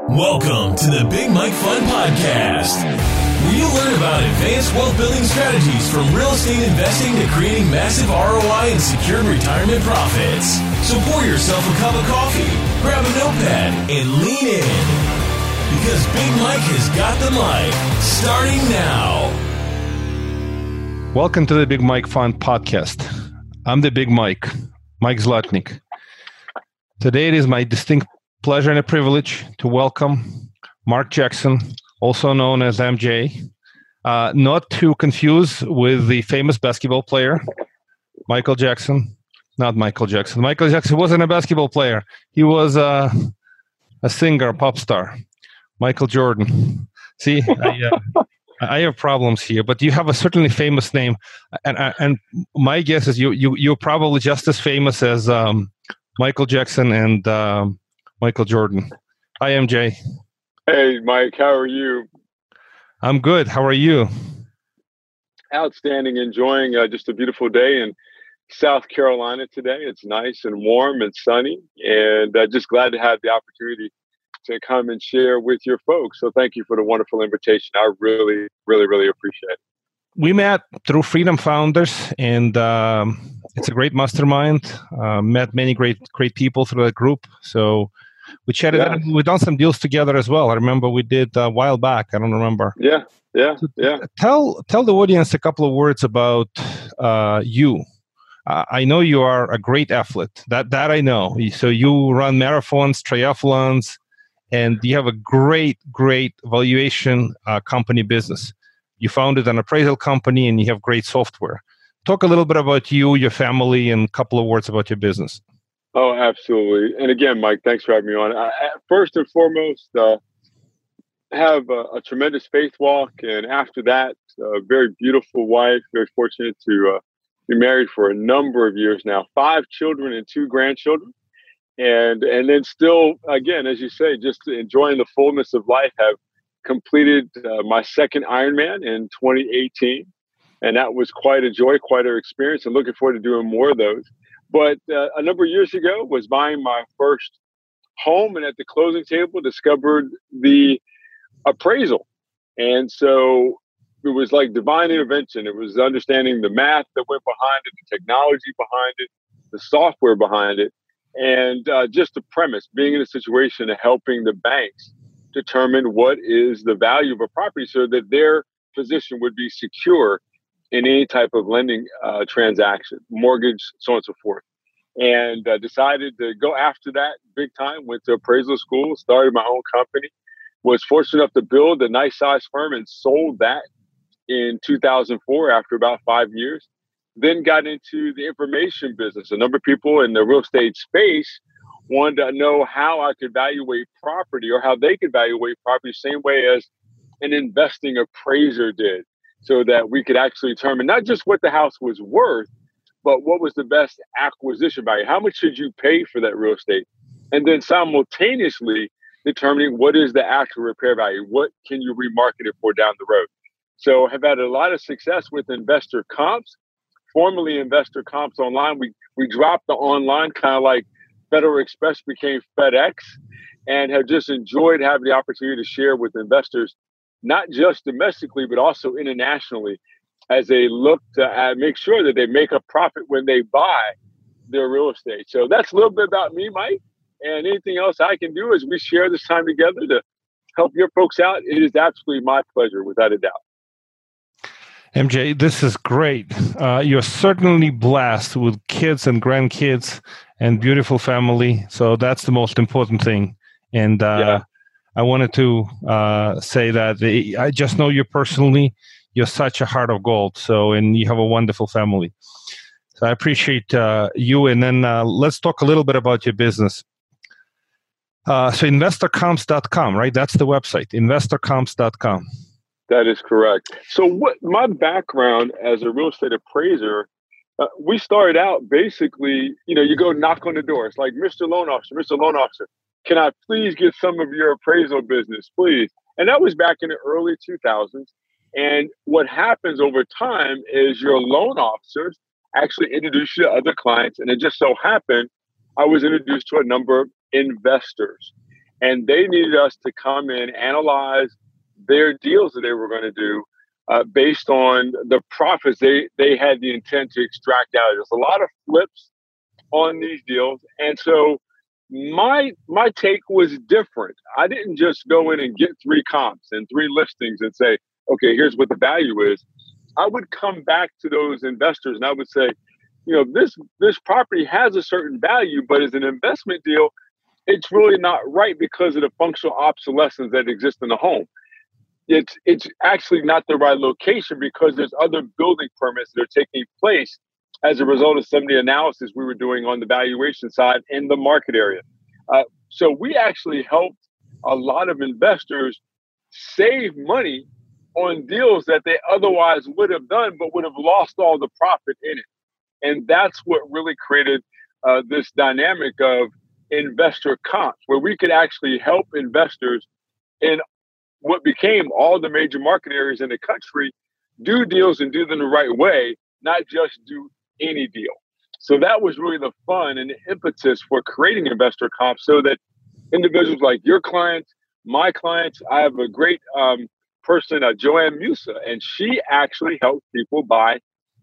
Welcome to the Big Mike Fund Podcast, where you learn about advanced wealth building strategies from real estate investing to creating massive ROI and secured retirement profits. So pour yourself a cup of coffee, grab a notepad, and lean in. Because Big Mike has got the mic, starting now. Welcome to the Big Mike Fund Podcast. I'm the Big Mike Zlotnik. Today it is my distinct pleasure and a privilege to welcome Mark Jackson, also known as MJ, not to confuse with the famous basketball player, Michael Jackson. Not Michael Jackson. Michael Jackson wasn't a basketball player. He was a singer, a pop star. Michael Jordan. See, I have problems here, but you have a certainly famous name. And my guess is you're probably just as famous as Michael Jackson and Michael Jordan. Hi, MJ. Hey, Mike. How are you? I'm good. How are you? Outstanding. Enjoying just a beautiful day in South Carolina today. It's nice and warm and sunny, and just glad to have the opportunity to come and share with your folks. So thank you for the wonderful invitation. I really, really, really appreciate it. We met through Freedom Founders, and it's a great mastermind. Met many great people through that group. So we chatted. Yeah. We've done some deals together as well. I remember we did a while back. I don't remember. Yeah. Tell the audience a couple of words about you. I know you are a great athlete. That I know. So you run marathons, triathlons, and you have a great valuation company business. You founded an appraisal company, and you have great software. Talk a little bit about you, your family, and a couple of words about your business. Oh, absolutely. And again, Mike, thanks for having me on. First and foremost, have a tremendous faith walk. And after that, a very beautiful wife, very fortunate to be married for a number of years now, 5 children and 2 grandchildren. And then still, again, as you say, just enjoying the fullness of life, have completed my second Ironman in 2018. And that was quite a joy, quite an experience, and looking forward to doing more of those. But a number of years ago was buying my first home, and at the closing table discovered the appraisal. And so it was like divine intervention. It was understanding the math that went behind it, the technology behind it, the software behind it, and just the premise, being in a situation of helping the banks determine what is the value of a property so that their position would be secure in any type of lending transaction, mortgage, so on and so forth. And decided to go after that big time, went to appraisal school, started my own company, was fortunate enough to build a nice size firm and sold that in 2004 after about 5 years. Then got into the information business. A number of people in the real estate space wanted to know how I could evaluate property or how they could evaluate property the same way as an investing appraiser did, so that we could actually determine not just what the house was worth, but what was the best acquisition value. How much should you pay for that real estate? And then simultaneously determining what is the actual repair value. What can you remarket it for down the road? So have had a lot of success with Investor Comps, formerly Investor Comps Online. We dropped the online, kind of like Federal Express became FedEx, and have just enjoyed having the opportunity to share with investors, not just domestically, but also internationally, as they look to make sure that they make a profit when they buy their real estate. So that's a little bit about me, Mike. And anything else I can do as we share this time together to help your folks out, it is absolutely my pleasure, without a doubt. MJ, this is great. You're certainly blessed with kids and grandkids and beautiful family. So that's the most important thing. And I wanted to say that I just know you personally. You're such a heart of gold. So, and you have a wonderful family. So I appreciate you. And then let's talk a little bit about your business. So investorcomps.com, right? That's the website, investorcomps.com. That is correct. So what my background as a real estate appraiser, we started out basically, you go knock on the door. It's like, Mr. Loan Officer, can I please get some of your appraisal business, please? And that was back in the early 2000s. And what happens over time is your loan officers actually introduce you to other clients. And it just so happened I was introduced to a number of investors. And they needed us to come in, analyze their deals that they were going to do based on the profits they had the intent to extract out of it. There's a lot of flips on these deals. And so my take was different. I didn't just go in and get 3 comps and 3 listings and say, okay, here's what the value is. I would come back to those investors and I would say, this property has a certain value, but as an investment deal, it's really not right because of the functional obsolescence that exists in the home. It's actually not the right location because there's other building permits that are taking place as a result of some of the analysis we were doing on the valuation side in the market area. So we actually helped a lot of investors save money on deals that they otherwise would have done, but would have lost all the profit in it. And that's what really created this dynamic of investor comps, where we could actually help investors in what became all the major market areas in the country do deals and do them the right way, not just do any deal. So that was really the fun and the impetus for creating investor comps, so that individuals like your clients, my clients, I have a great person, Joanne Musa, and she actually helps people buy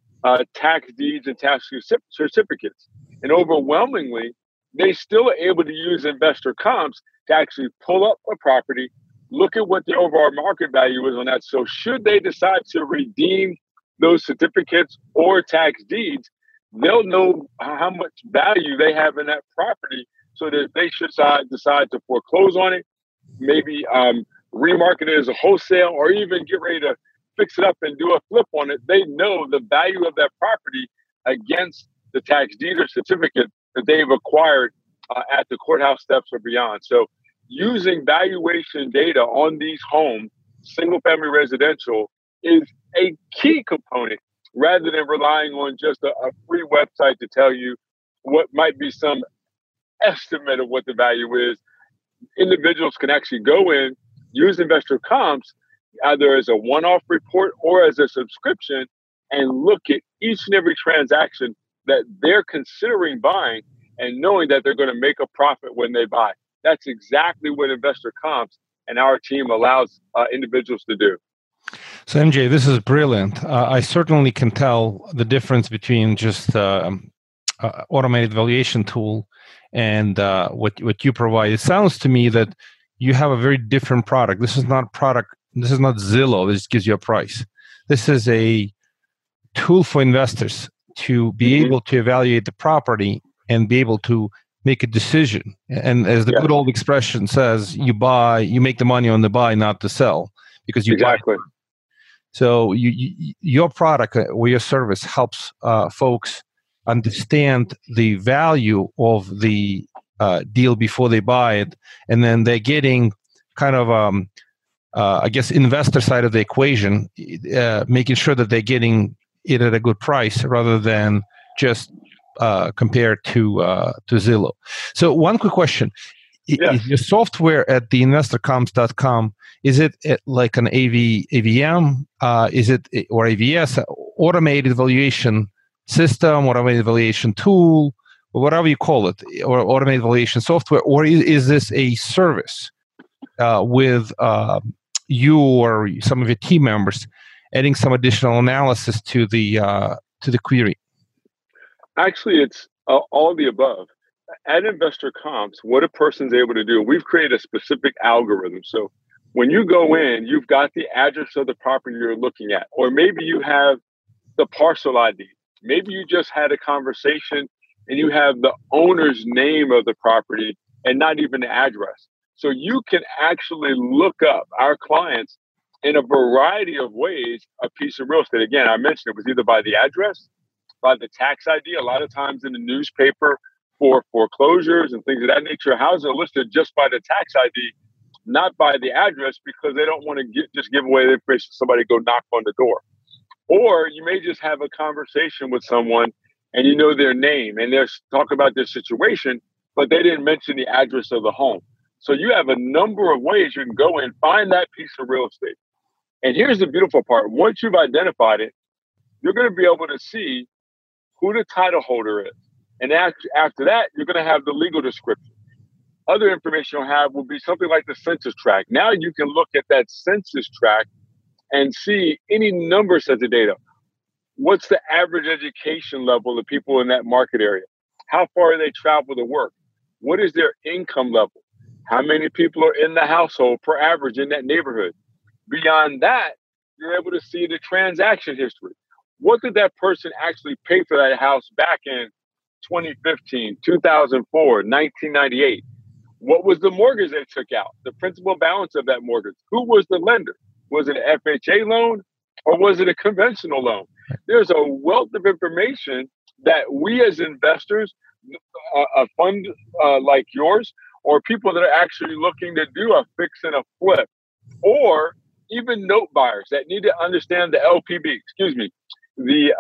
tax deeds and tax certificates. And overwhelmingly, they still are able to use investor comps to actually pull up a property, look at what the overall market value is on that. So should they decide to redeem those certificates or tax deeds, they'll know how much value they have in that property, so that if they should decide to foreclose on it, maybe remarket it as a wholesale, or even get ready to fix it up and do a flip on it, they know the value of that property against the tax deed or certificate that they've acquired at the courthouse steps or beyond. So using valuation data on these homes, single family residential, is a key component, rather than relying on just a free website to tell you what might be some estimate of what the value is. Individuals can actually go in, use investor comps, either as a one-off report or as a subscription, and look at each and every transaction that they're considering buying, and knowing that they're going to make a profit when they buy. That's exactly what investor comps and our team allows individuals to do. So MJ, this is brilliant. I certainly can tell the difference between just automated valuation tool and what you provide. It sounds to me that you have a very different product. This is not product. This is not Zillow that just gives you a price. This is a tool for investors to be able to evaluate the property and be able to make a decision. And as the good old expression says, you make the money on the buy, not the sell, because you exactly. buy. So your product or your service helps folks understand the value of the deal before they buy it, and then they're getting kind of I guess investor side of the equation, making sure that they're getting it at a good price rather than just compared to Zillow. So one quick question. Is your software at the investorcomps.com, is it like an AVM? Is it, or AVS, automated valuation system, automated valuation tool, or whatever you call it, or automated valuation software, or is this a service with you or some of your team members adding some additional analysis to the query? Actually, it's all of the above. At Investor Comps, what a person's able to do, we've created a specific algorithm. So when you go in, you've got the address of the property you're looking at, or maybe you have the parcel ID. Maybe you just had a conversation and you have the owner's name of the property and not even the address. So you can actually look up our clients in a variety of ways a piece of real estate. Again, I mentioned it was either by the address, by the tax ID. A lot of times in the newspaper for foreclosures and things of that nature, houses are listed just by the tax ID, not by the address, because they don't want to just give away the information to somebody go knock on the door. Or you may just have a conversation with someone and you know their name and they're talking about their situation, but they didn't mention the address of the home. So you have a number of ways you can go and find that piece of real estate. And here's the beautiful part. Once you've identified it, you're going to be able to see who the title holder is. And after that, you're going to have the legal description. Other information you'll have will be something like the census tract. Now you can look at that census tract and see any number sets of data. What's the average education level of people in that market area? How far they travel to work? What is their income level? How many people are in the household per average in that neighborhood? Beyond that, you're able to see the transaction history. What did that person actually pay for that house back in 2015, 2004, 1998? What was the mortgage they took out? The principal balance of that mortgage? Who was the lender? Was it an FHA loan or was it a conventional loan? There's a wealth of information that we as investors, a fund like yours, or people that are actually looking to do a fix and a flip, or even note buyers that need to understand the LPB, the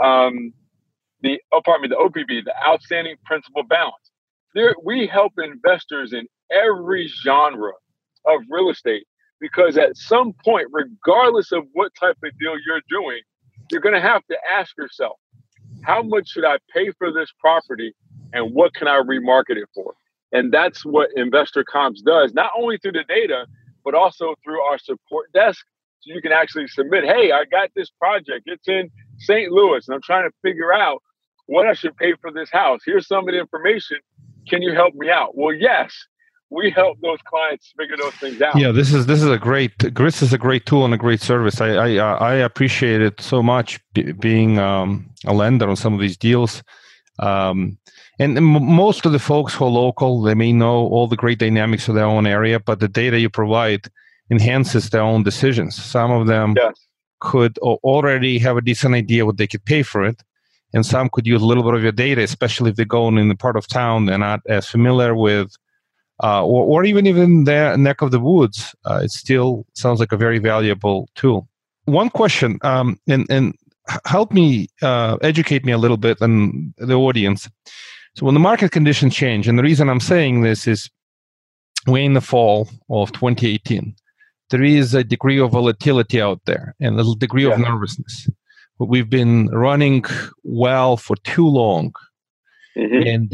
OPB, the outstanding principal balance. We help investors in every genre of real estate, because at some point, regardless of what type of deal you're doing, you're going to have to ask yourself, how much should I pay for this property and what can I remarket it for? And that's what Investor Comps does, not only through the data, but also through our support desk. So you can actually submit, hey, I got this project. It's in St. Louis, and I'm trying to figure out what I should pay for this house. Here's some of the information. Can you help me out? Well, yes, we help those clients figure those things out. Yeah, this is a great GRIS is a great tool and a great service. I appreciate it so much, being a lender on some of these deals. And most of the folks who are local, they may know all the great dynamics of their own area, but the data you provide enhances their own decisions. Some of them could already have a decent idea what they could pay for it, and some could use a little bit of your data, especially if they're going in the part of town they're not as familiar with, or even their neck of the woods. It still sounds like a very valuable tool. One question, and help me educate me a little bit and the audience. So when the market conditions change, and the reason I'm saying this is we're in the fall of 2018. There is a degree of volatility out there and a degree of nervousness. But we've been running well for too long. And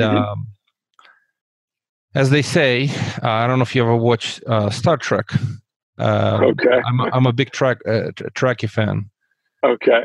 as they say, I don't know if you ever watched Star Trek. Okay. I'm a big Trekkie fan. Okay.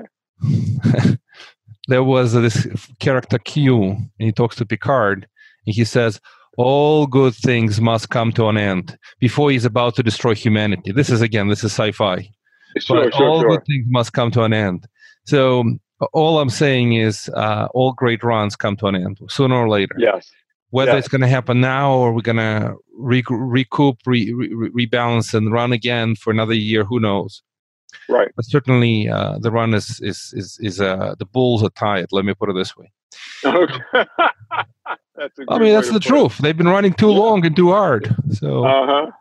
There was this character Q, and he talks to Picard, and he says, all good things must come to an end before he's about to destroy humanity. This is sci-fi. Sure. Good things must come to an end. So all I'm saying is all great runs come to an end sooner or later. Yes. Whether it's going to happen now or we're going to recoup, rebalance, and run again for another year, who knows? Right. But certainly the run is the bulls are tired. Let me put it this way. Okay. That's the truth. They've been running too long and too hard. So,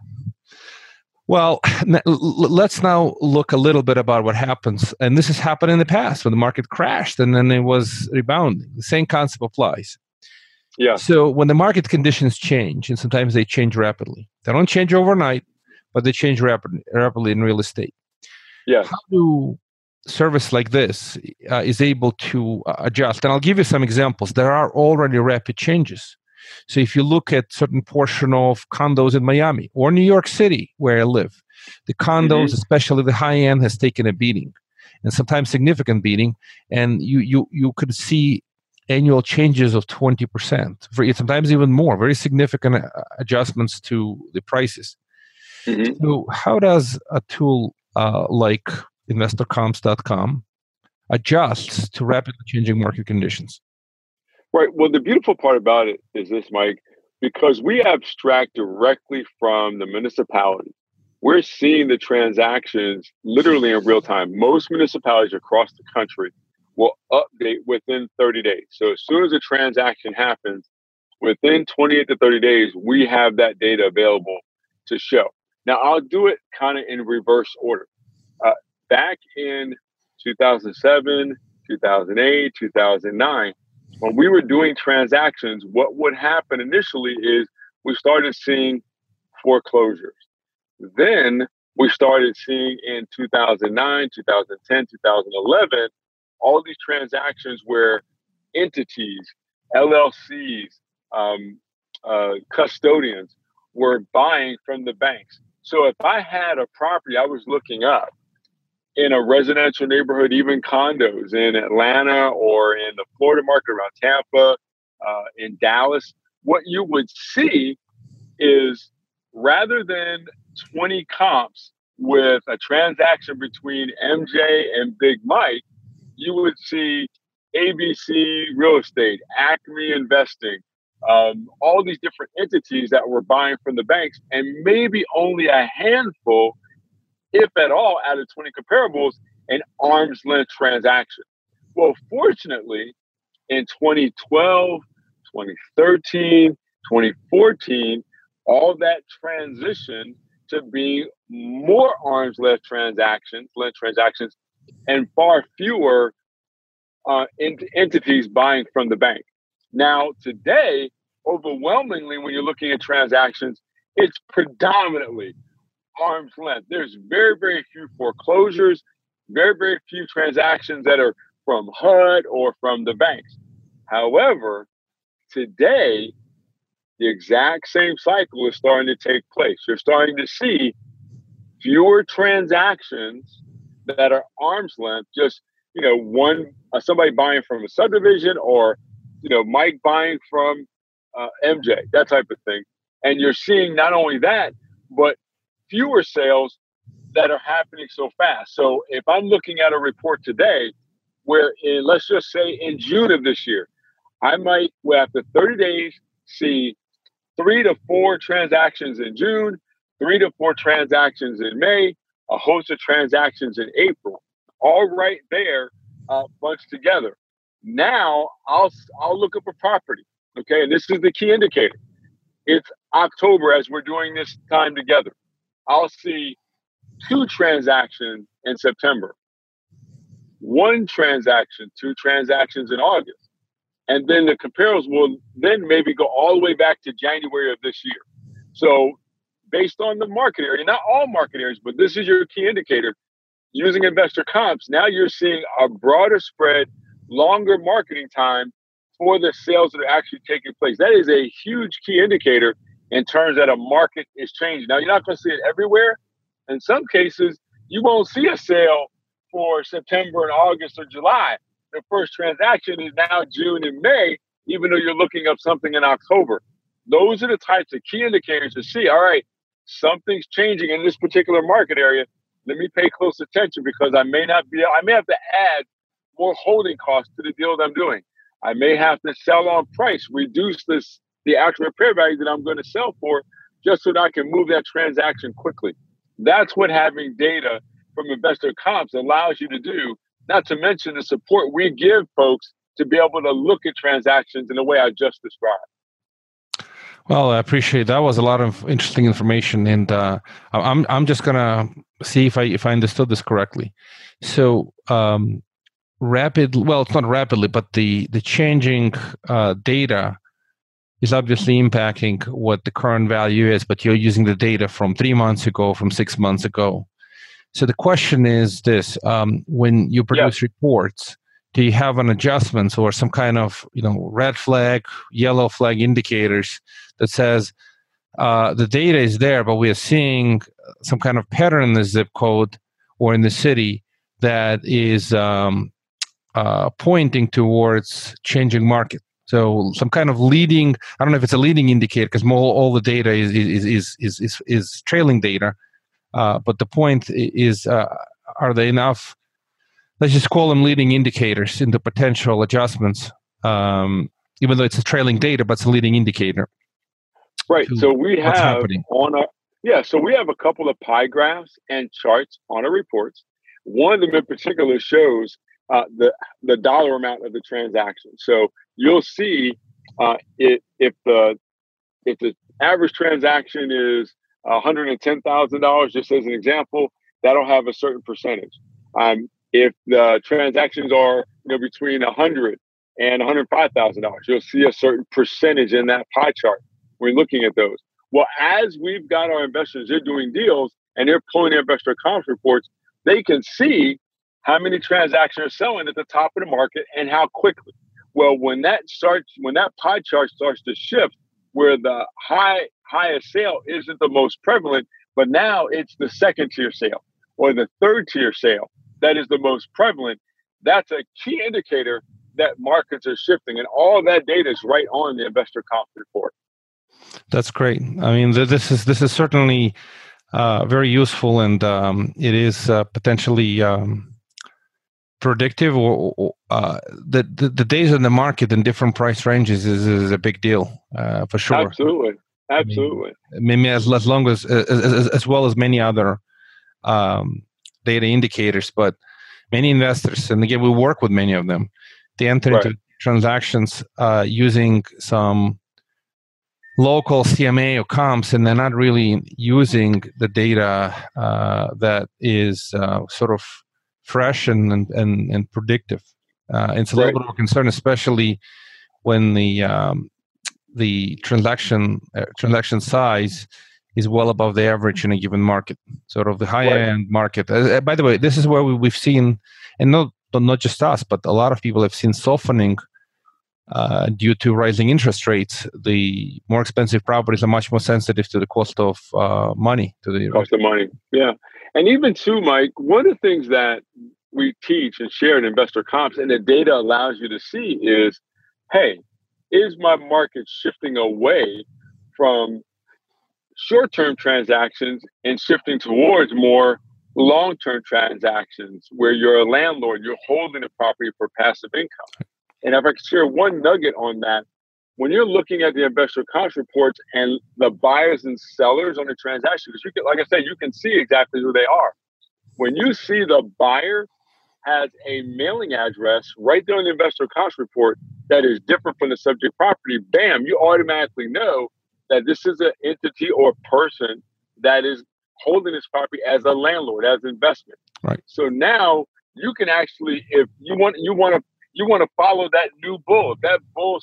well, let's now look a little bit about what happens. And this has happened in the past when the market crashed and then it was rebounding. The same concept applies. Yeah. So when the market conditions change, and sometimes they change rapidly, they don't change overnight, but they change rapidly in real estate. Yeah. How do service like this is able to adjust? And I'll give you some examples. There are already rapid changes. So if you look at certain portion of condos in Miami or New York City, where I live, the condos, especially the high end, has taken a beating, and sometimes significant beating. And you could see annual changes of 20%, sometimes even more, very significant adjustments to the prices. So how does a tool like InvestorComps.com adjusts to rapidly changing market conditions? Right. Well, the beautiful part about it is this, Mike, because we abstract directly from the municipality, we're seeing the transactions literally in real time. Most municipalities across the country will update within 30 days. So as soon as a transaction happens, within 28 to 30 days, we have that data available to show. Now, I'll do it kind of in reverse order. Back in 2007, 2008, 2009, when we were doing transactions, what would happen initially is we started seeing foreclosures. Then we started seeing in 2009, 2010, 2011, all these transactions where entities, LLCs, custodians were buying from the banks. So if I had a property I was looking up in a residential neighborhood, even condos in Atlanta or in the Florida market around Tampa, in Dallas, what you would see is rather than 20 comps with a transaction between MJ and Big Mike, you would see ABC Real Estate, Acme Investing, all these different entities that were buying from the banks, and maybe only a handful, if at all, out of 20 comparables, an arm's length transaction. Well, fortunately, in 2012, 2013, 2014, all that transitioned to being more arm's length transactions, and far fewer entities buying from the bank. Now, today, overwhelmingly, when you're looking at transactions, it's predominantly arm's length. There's very, very few foreclosures, very, very few transactions that are from HUD or from the banks. However, today, the exact same cycle is starting to take place. You're starting to see fewer transactions that are arm's length, just, somebody buying from a subdivision or, Mike buying from MJ, that type of thing. And you're seeing not only that, but fewer sales that are happening so fast. So if I'm looking at a report today where let's just say in June of this year, I might, after 30 days, see 3 to 4 transactions in June, 3 to 4 transactions in May, a host of transactions in April, all right there, bunched together. Now I'll look up a property, okay? And this is the key indicator. It's October as we're doing this time together. I'll see 2 transactions in September, 1 transaction, 2 transactions in August. And then the comparables will then maybe go all the way back to January of this year. So based on the market area, not all market areas, but this is your key indicator, using investor comps, now you're seeing a broader spread, longer marketing time for the sales that are actually taking place. That is a huge key indicator in terms that a market is changing. Now, you're not going to see it everywhere. In some cases, you won't see a sale for September and August or July. The first transaction is now June and May, even though you're looking up something in October. Those are the types of key indicators to see, all right, something's changing in this particular market area. Let me pay close attention because I may have to add more holding costs to the deal that I'm doing. I may have to sell on price, reduce the actual repair value that I'm going to sell for, just so that I can move that transaction quickly. That's what having data from investor comps allows you to do, not to mention the support we give folks to be able to look at transactions in the way I just described. Well, I appreciate that. Was a lot of interesting information, and I'm just gonna see if I understood this correctly. So, it's not rapidly, but the changing data is obviously impacting what the current value is. But you're using the data from 3 months ago, from 6 months ago. So the question is this: when you produce reports, do you have an adjustments or some kind of red flag, yellow flag indicators that says the data is there, but we are seeing some kind of pattern in the zip code or in the city that is pointing towards changing market? So some kind of leading, I don't know if it's a leading indicator because all the data is trailing data, but the point is, are they enough? Let's just call them leading indicators in the potential adjustments, even though it's a trailing data, but it's a leading indicator. Right. So we have happening. So we have a couple of pie graphs and charts on our reports. One of them in particular shows the dollar amount of the transaction. So you'll see if the average transaction is $110,000, just as an example, that'll have a certain percentage. If the transactions are between $100,000 and $105,000, you'll see a certain percentage in that pie chart. We're looking at those. Well, as we've got our investors, they're doing deals and they're pulling their investor comps reports, they can see how many transactions are selling at the top of the market and how quickly. Well, when that pie chart starts to shift where the highest sale isn't the most prevalent, but now it's the second tier sale or the third tier sale that is the most prevalent. That's a key indicator that markets are shifting, and all that data is right on the investor comp report. That's great. I mean, this is certainly very useful, and it is potentially predictive. Or the days in the market in different price ranges is a big deal for sure. Absolutely. I mean, as long as well as many other data indicators, but many investors, and again, we work with many of them. They enter into transactions using some local CMA or comps, and they're not really using the data that is sort of fresh and predictive. It's a little bit of a concern, especially when the transaction size is well above the average in a given market, sort of the high-end market. By the way, this is where we've seen, and not just us, but a lot of people have seen softening due to rising interest rates. The more expensive properties are much more sensitive to the cost of money. Cost of money, yeah. And even too, Mike, one of the things that we teach and share in investor comps, and the data allows you to see is, hey, is my market shifting away from short-term transactions and shifting towards more long-term transactions where you're a landlord, you're holding a property for passive income? And if I could share one nugget on that, when you're looking at the investor comps reports and the buyers and sellers on the transaction, because you can, like I said, you can see exactly who they are. When you see the buyer has a mailing address right there on the investor comps report that is different from the subject property, bam, you automatically know that this is an entity or person that is holding this property as a landlord, as investment. Right. So now you can actually, if you want to follow that new bull. If that bull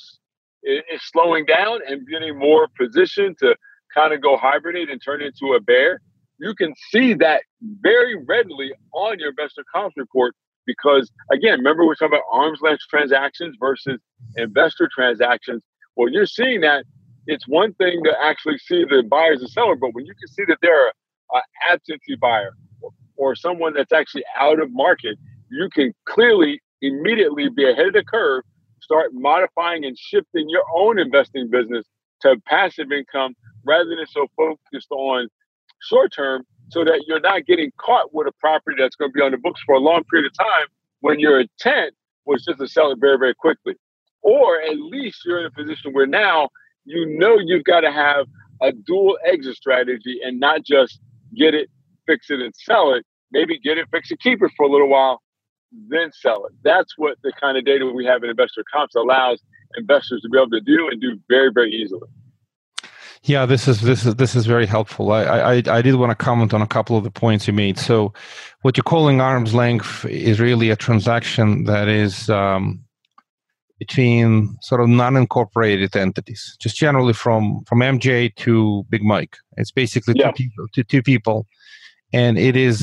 is slowing down and getting more position to kind of go hibernate and turn into a bear, you can see that very readily on your investor comps report. Because again, remember we're talking about arm's length transactions versus investor transactions. Well, you're seeing that it's one thing to actually see the buyers and seller, but when you can see that they're an absentee buyer or someone that's actually out of market, you can clearly immediately be ahead of the curve, start modifying and shifting your own investing business to passive income rather than so focused on short term, so that you're not getting caught with a property that's going to be on the books for a long period of time when your intent was just to sell it very, very quickly. Or at least you're in a position where now you know you've got to have a dual exit strategy and not just get it, fix it, and sell it. Maybe get it, fix it, keep it for a little while, then sell it. That's what the kind of data we have in investor comps allows investors to be able to do and do very, very easily. Yeah, this is very helpful. I did want to comment on a couple of the points you made. So, what you're calling arm's length is really a transaction that is between sort of non-incorporated entities, just generally from MJ to Big Mike. It's basically two people, and it is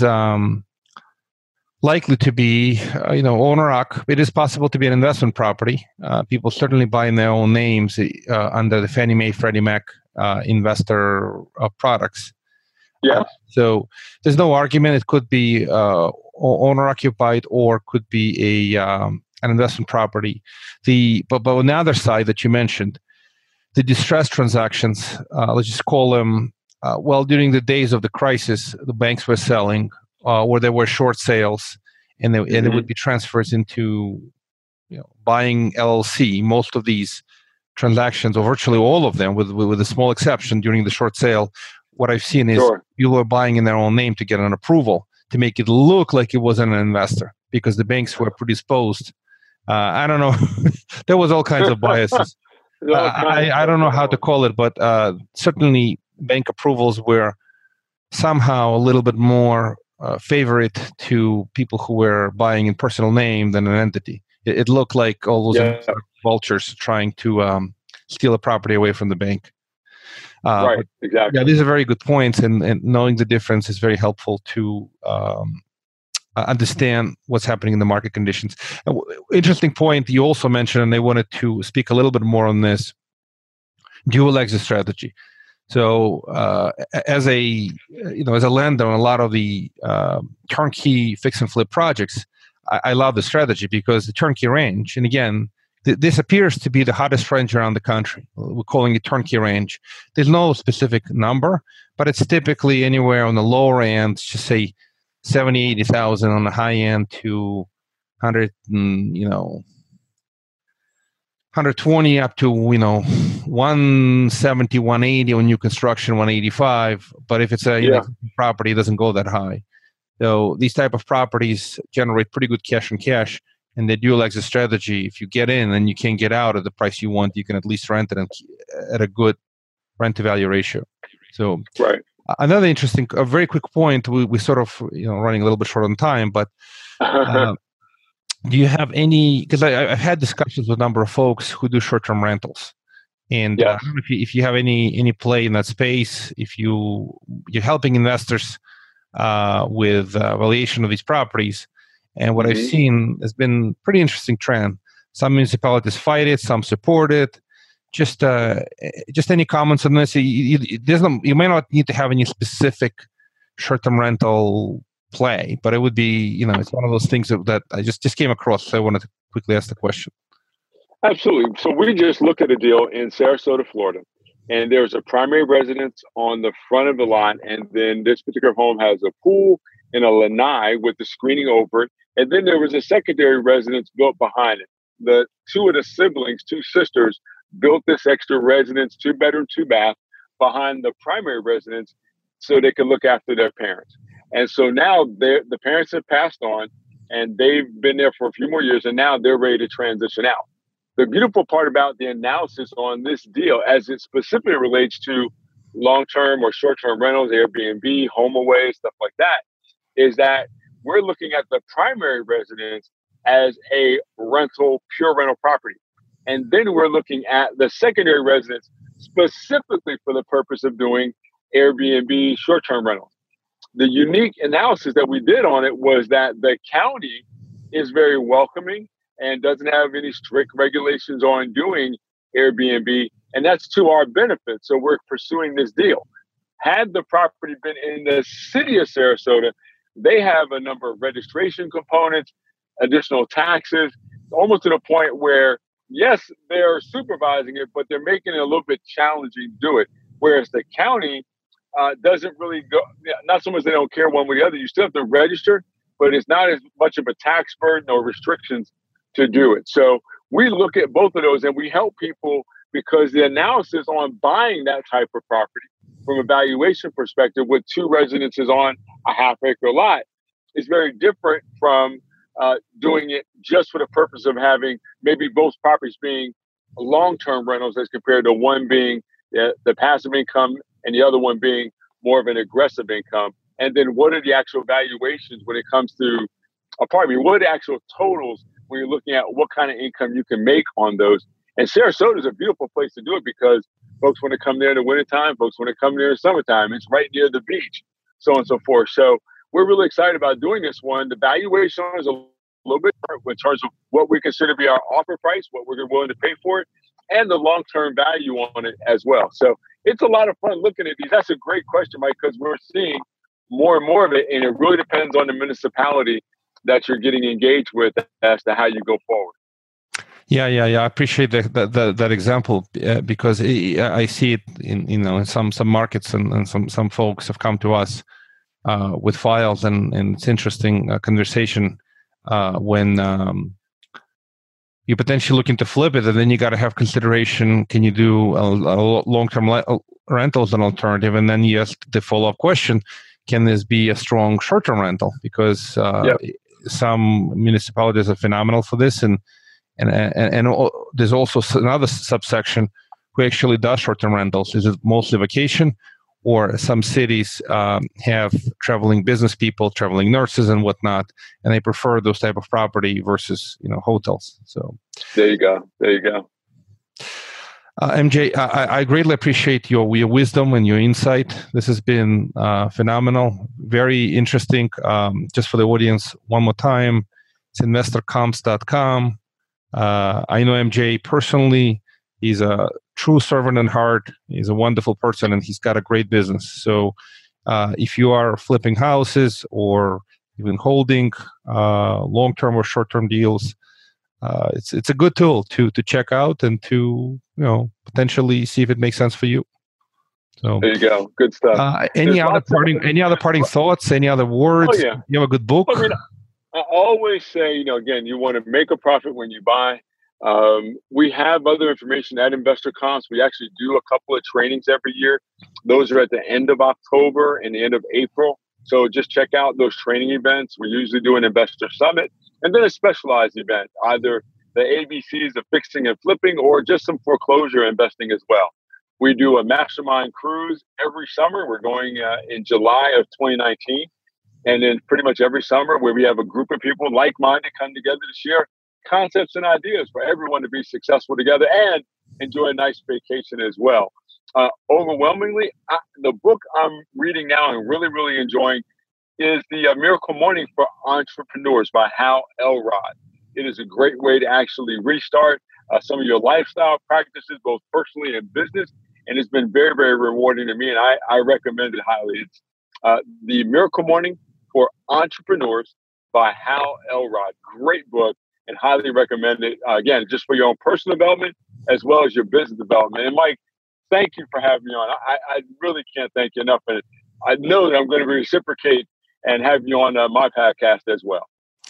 likely to be, owner-occupied. It is possible to be an investment property. People certainly buy in their own names under the Fannie Mae, Freddie Mac investor products. Yeah. So there's no argument. It could be owner-occupied or could be an investment property. But on the other side that you mentioned, the distressed transactions, let's just call them, during the days of the crisis, the banks were selling, or there were short sales, and it would be transfers into buying LLC. Most of these transactions, or virtually all of them, with a small exception, during the short sale, what I've seen is people are buying in their own name to get an approval to make it look like it wasn't an investor because the banks were predisposed. I don't know. There was all kinds of biases. I don't know how to call it, but certainly bank approvals were somehow a little bit more favorite to people who were buying in personal name than an entity. It looked like all those vultures trying to steal a property away from the bank. Right, exactly. Yeah, these are very good points, and knowing the difference is very helpful to understand what's happening in the market conditions. Interesting point you also mentioned, and I wanted to speak a little bit more on this, dual exit strategy. So as a lender on a lot of the turnkey fix and flip projects, I love the strategy because the turnkey range, and again, this appears to be the hottest range around the country. We're calling it turnkey range. There's no specific number, but it's typically anywhere on the lower end, just say 70, 80,000 on the high end to 100, 120 up to 170, 180 on new construction, 185. But if it's a property, it doesn't go that high. So these type of properties generate pretty good cash on cash. And the dual exit strategy, if you get in and you can't get out at the price you want, you can at least rent it at a good rent to value ratio. So right. Another interesting, a very quick point. We sort of running a little bit short on time, but do you have any? Because I've had discussions with a number of folks who do short-term rentals, and I don't know if you have any play in that space. If you're helping investors with valuation of these properties. And what I've seen has been pretty interesting trend. Some municipalities fight it, some support it. Just any comments on this? You may not need to have any specific short-term rental play, but it would be, it's one of those things that I just came across. So I wanted to quickly ask the question. Absolutely. So we just looked at a deal in Sarasota, Florida, and there's a primary residence on the front of the lot, and then this particular home has a pool and a lanai with the screening over it. And then there was a secondary residence built behind it. The two of the siblings, two sisters, built this extra residence, 2-bedroom, 2-bath, behind the primary residence so they could look after their parents. And so now the parents have passed on, and they've been there for a few more years, and now they're ready to transition out. The beautiful part about the analysis on this deal, as it specifically relates to long-term or short-term rentals, Airbnb, HomeAway, stuff like that, is that we're looking at the primary residence as a pure rental property. And then we're looking at the secondary residence specifically for the purpose of doing Airbnb short-term rentals. The unique analysis that we did on it was that the county is very welcoming and doesn't have any strict regulations on doing Airbnb, and that's to our benefit. So we're pursuing this deal. Had the property been in the city of Sarasota, they have a number of registration components, additional taxes, almost to the point where, yes, they're supervising it, but they're making it a little bit challenging to do it. Whereas the county doesn't really go, not so much they don't care one way or the other. You still have to register, but it's not as much of a tax burden or restrictions to do it. So we look at both of those and we help people because the analysis on buying that type of property from a valuation perspective with 2 residences on a half-acre lot is very different from doing it just for the purpose of having maybe both properties being long-term rentals as compared to one being the passive income and the other one being more of an aggressive income. And then what are the actual valuations when it comes to apartment? What are the actual totals when you're looking at what kind of income you can make on those? And Sarasota is a beautiful place to do it because folks want to come there in the wintertime, folks want to come there in the summertime. It's right near the beach, so on and so forth. So we're really excited about doing this one. The valuation is a little bit different in terms of what we consider to be our offer price, what we're willing to pay for it, and the long-term value on it as well. So it's a lot of fun looking at these. That's a great question, Mike, because we're seeing more and more of it, and it really depends on the municipality that you're getting engaged with as to how you go forward. Yeah. I appreciate that example because I see it in some markets and some folks have come to us with files and it's interesting conversation when you potentially looking to flip it, and then you got to have consideration. Can you do a long-term rental as an alternative? And then you ask the follow-up question: can this be a strong short-term rental? Because some municipalities are phenomenal for this, and there's also another subsection who actually does short-term rentals. Is it mostly vacation, or some cities have traveling business people, traveling nurses, and whatnot, and they prefer those type of property versus hotels. So there you go. MJ, I greatly appreciate your wisdom and your insight. This has been phenomenal, very interesting. Just for the audience, one more time, it's investorcomps.com. I know MJ personally. He's a true servant and heart. He's a wonderful person, and he's got a great business. So if you are flipping houses or even holding long-term or short-term deals, it's a good tool to check out and to potentially see if it makes sense for you. So there you go, good stuff. Any other parting thoughts? Any other words? Oh, yeah. You have a good book. I mean, I always say, again, you want to make a profit when you buy. We have other information at Investor Comps. We actually do a couple of trainings every year. Those are at the end of October and the end of April. So just check out those training events. We usually do an Investor Summit and then a specialized event, either the ABCs of fixing and flipping or just some foreclosure investing as well. We do a mastermind cruise every summer. We're going in July of 2019. And then pretty much every summer where we have a group of people like-minded come together to share concepts and ideas for everyone to be successful together and enjoy a nice vacation as well. Overwhelmingly, the book I'm reading now and really, really enjoying is the Miracle Morning for Entrepreneurs by Hal Elrod. It is a great way to actually restart some of your lifestyle practices, both personally and business. And it's been very, very rewarding to me. And I recommend it highly. It's the Miracle Morning for Entrepreneurs by Hal Elrod. Great book and highly recommend it. Again, just for your own personal development as well as your business development. And Mike, thank you for having me on. I really can't thank you enough. And I know that I'm going to reciprocate and have you on my podcast as well.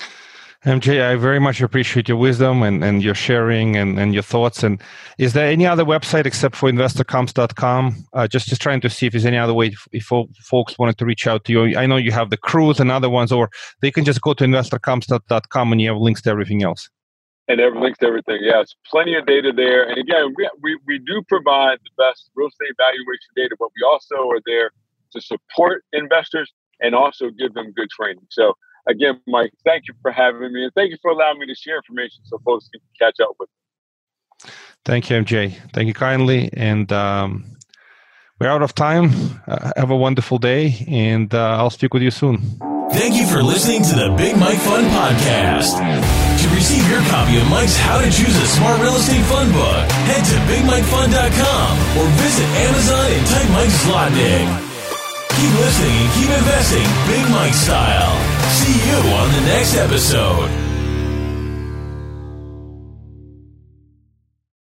MJ, I very much appreciate your wisdom and your sharing and your thoughts. And is there any other website except for investorcomps.com? Just trying to see if there's any other way if folks wanted to reach out to you. I know you have the cruise and other ones, or they can just go to investorcomps.com and you have links to everything else. And links to everything. Yeah, it's plenty of data there. And again, we do provide the best real estate valuation data, but we also are there to support investors and also give them good training. So again, Mike, thank you for having me, and thank you for allowing me to share information so folks can catch up with me. Thank you, MJ. Thank you kindly. And we're out of time. Have a wonderful day, and I'll speak with you soon. Thank you for listening to the Big Mike Fund Podcast. To receive your copy of Mike's How to Choose a Smart Real Estate Fund book, head to BigMikeFund.com or visit Amazon and type Mike Zlotnick. Keep listening and keep investing Big Mike style. See you on the next episode.